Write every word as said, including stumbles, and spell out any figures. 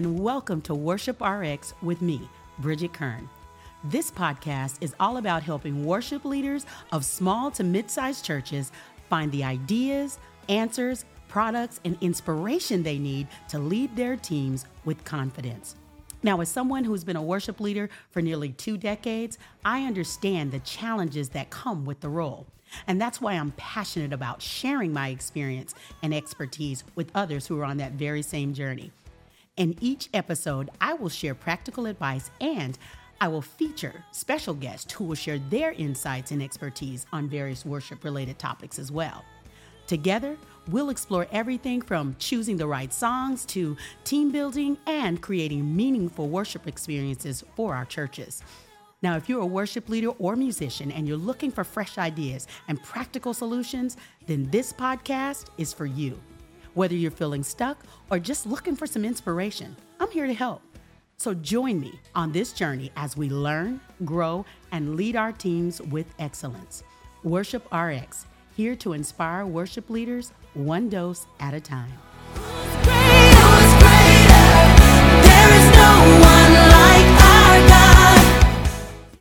and welcome to Worship R X with me, Bridget Kern. This podcast is all about helping worship leaders of small to mid-sized churches find the ideas, answers, products, and inspiration they need to lead their teams with confidence. Now, as someone who's been a worship leader for nearly two decades, I understand the challenges that come with the role. And that's why I'm passionate about sharing my experience and expertise with others who are on that very same journey. In each episode, I will share practical advice and I will feature special guests who will share their insights and expertise on various worship-related topics as well. Together, we'll explore everything from choosing the right songs to team building and creating meaningful worship experiences for our churches. Now, if you're a worship leader or musician and you're looking for fresh ideas and practical solutions, then this podcast is for you. Whether you're feeling stuck or just looking for some inspiration, I'm here to help. So join me on this journey as we learn, grow, and lead our teams with excellence. Worship R X, here to inspire worship leaders one dose at a time.